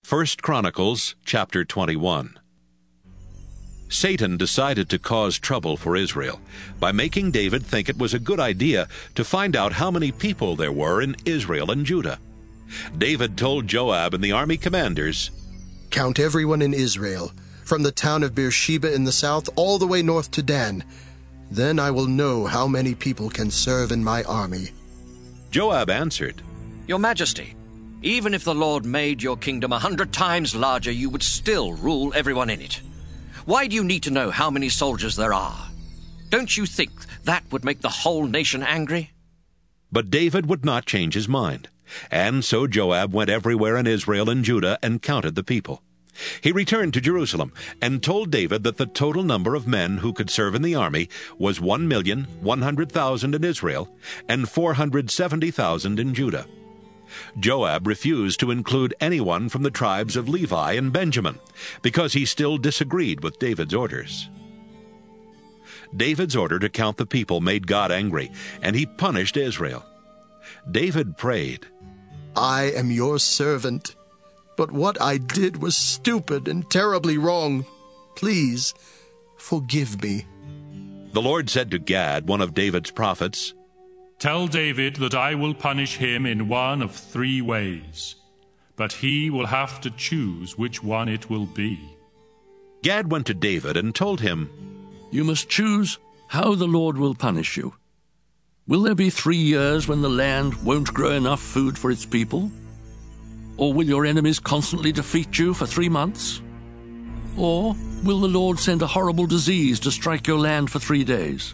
1 Chronicles chapter 21. Satan decided to cause trouble for Israel by making David think it was a good idea to find out how many people there were in Israel and Judah. David told Joab and the army commanders, "Count everyone in Israel, from the town of Beersheba in the south all the way north to Dan. Then I will know how many people can serve in my army." Joab answered, "Your Majesty, even if the Lord made your kingdom 100 times larger, you would still rule everyone in it. Why do you need to know how many soldiers there are? Don't you think that would make the whole nation angry?" But David would not change his mind. And so Joab went everywhere in Israel and Judah and counted the people. He returned to Jerusalem and told David that the total number of men who could serve in the army was 1,100,000 in Israel and 470,000 in Judah. Joab refused to include anyone from the tribes of Levi and Benjamin because he still disagreed with David's orders. David's order to count the people made God angry, and he punished Israel. David prayed, "I am your servant, but what I did was stupid and terribly wrong. Please, forgive me." The Lord said to Gad, one of David's prophets, "Tell David that I will punish him in one of 3 ways, but he will have to choose which one it will be." Gad went to David and told him, "You must choose how the Lord will punish you. Will there be 3 years when the land won't grow enough food for its people? Or will your enemies constantly defeat you for 3 months? Or will the Lord send a horrible disease to strike your land for 3 days?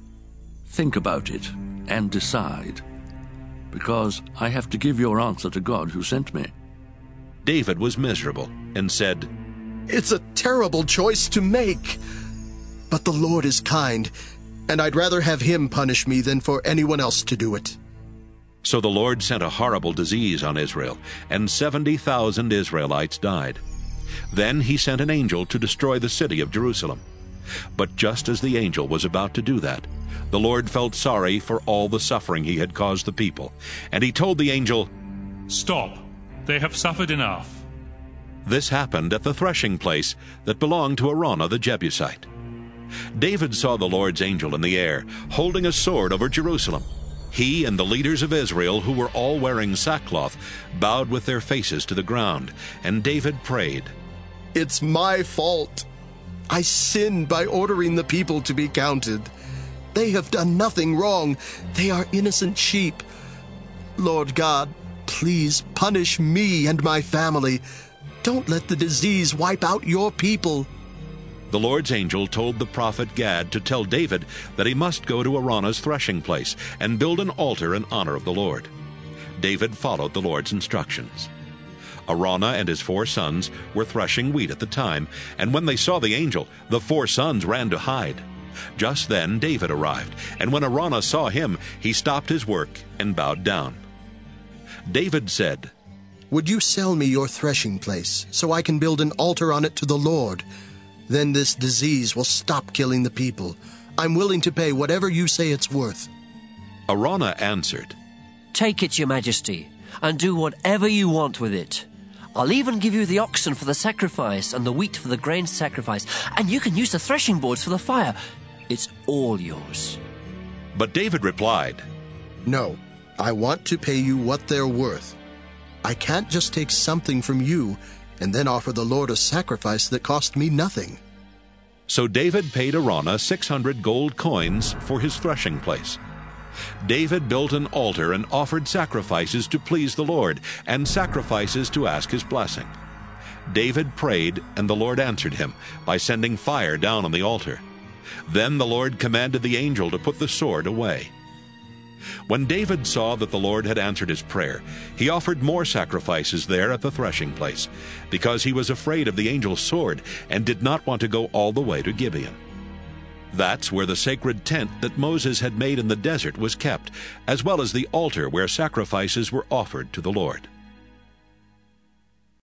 Think about it and decide, because I have to give your answer to God who sent me." David was miserable and said, "It's a terrible choice to make. But the Lord is kind, and I'd rather have him punish me than for anyone else to do it." So the Lord sent a horrible disease on Israel, and 70,000 Israelites died. Then he sent an angel to destroy the city of Jerusalem. But just as the angel was about to do that, the Lord felt sorry for all the suffering he had caused the people, and he told the angel, "Stop, they have suffered enough." This happened at the threshing place that belonged to Araunah the Jebusite. David saw the Lord's angel in the air, holding a sword over Jerusalem. He and the leaders of Israel, who were all wearing sackcloth, bowed with their faces to the ground, and David prayed, "It's my fault. I sinned by ordering the people to be counted. They have done nothing wrong. They are innocent sheep. Lord God, please punish me and my family. Don't let the disease wipe out your people." The Lord's angel told the prophet Gad to tell David that he must go to Araunah's threshing place and build an altar in honor of the Lord. David followed the Lord's instructions. Araunah and his 4 sons were threshing wheat at the time, and when they saw the angel, the 4 sons ran to hide. Just then David arrived, and when Araunah saw him, he stopped his work and bowed down. David said, "Would you sell me your threshing place so I can build an altar on it to the Lord? Then this disease will stop killing the people. I'm willing to pay whatever you say it's worth." Araunah answered, "Take it, Your Majesty, and do whatever you want with it. I'll even give you the oxen for the sacrifice and the wheat for the grain sacrifice, and you can use the threshing boards for the fire. It's all yours." But David replied, "No, I want to pay you what they're worth. I can't just take something from you and then offer the Lord a sacrifice that cost me nothing." So David paid Araunah 600 gold coins for his threshing place. David built an altar and offered sacrifices to please the Lord and sacrifices to ask his blessing. David prayed, and the Lord answered him by sending fire down on the altar. Then the Lord commanded the angel to put the sword away. When David saw that the Lord had answered his prayer, he offered more sacrifices there at the threshing place, because he was afraid of the angel's sword and did not want to go all the way to Gibeon. That's where the sacred tent that Moses had made in the desert was kept, as well as the altar where sacrifices were offered to the Lord.